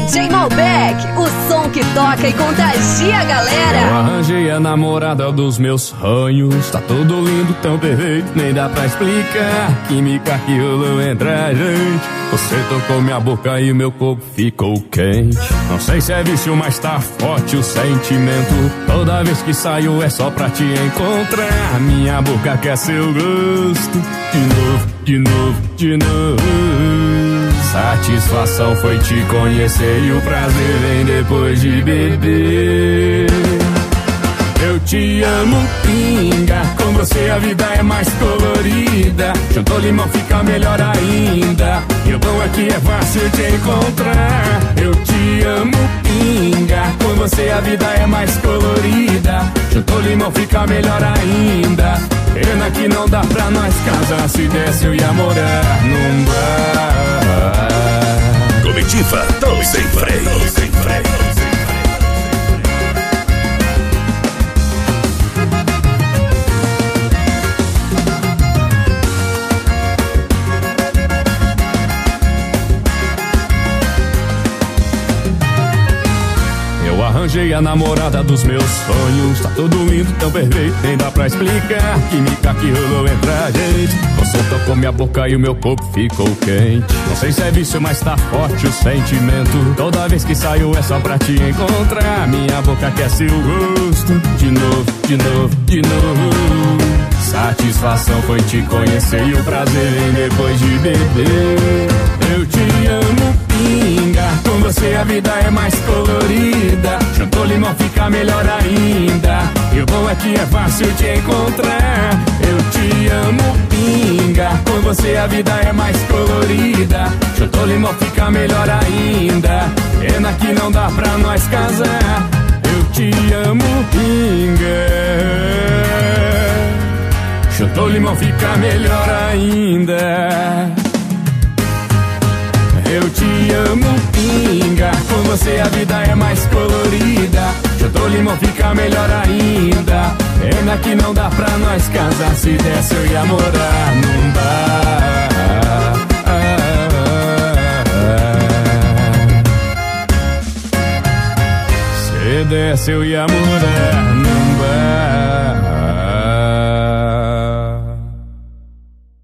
DJ Malbec, o som que toca e contagia a galera. Eu arranjei a namorada dos meus sonhos. Tá tudo lindo, tão perfeito, nem dá pra explicar. Química que rolou entre a gente. Você tocou minha boca e meu corpo ficou quente. Não sei se é vício, mas tá forte o sentimento. Toda vez que saio é só pra te encontrar. Minha boca quer seu gosto. De novo, de novo, de novo. Satisfação foi te conhecer e o prazer vem depois de beber. Eu te amo, pinga. Com você a vida é mais colorida. Juntou limão fica melhor ainda. E o bom é que é fácil de encontrar. Eu te amo, pinga. Com você a vida é mais colorida. Juntou limão fica melhor ainda. Pena que não dá pra nós casar. Se desse eu ia morar num bar. Comitiva, tão sem freio, sem freio. Arranjei a namorada dos meus sonhos. Tá tudo lindo, tão perfeito, nem dá pra explicar. Química que rolou entre a gente. Você tocou minha boca e o meu corpo ficou quente. Não sei se é vício, mas tá forte o sentimento. Toda vez que saio é só pra te encontrar. Minha boca quer seu gosto. De novo, de novo, de novo. Satisfação foi te conhecer e o prazer vem depois de beber. Eu te amo, pinga. Com você a vida é mais colorida. Juntou limão fica melhor ainda. E o bom é que é fácil de encontrar. Eu te amo, pinga. Com você a vida é mais colorida. Juntou limão fica melhor ainda. Pena que não dá pra nós casar. Eu te amo, pinga. Juntou limão fica melhor ainda. Eu te amo, pinga. Com você a vida é mais colorida. Juntou limão fica melhor ainda. Pena que não dá pra nós casar. Se desse eu ia morar num bar. Se desse eu ia morar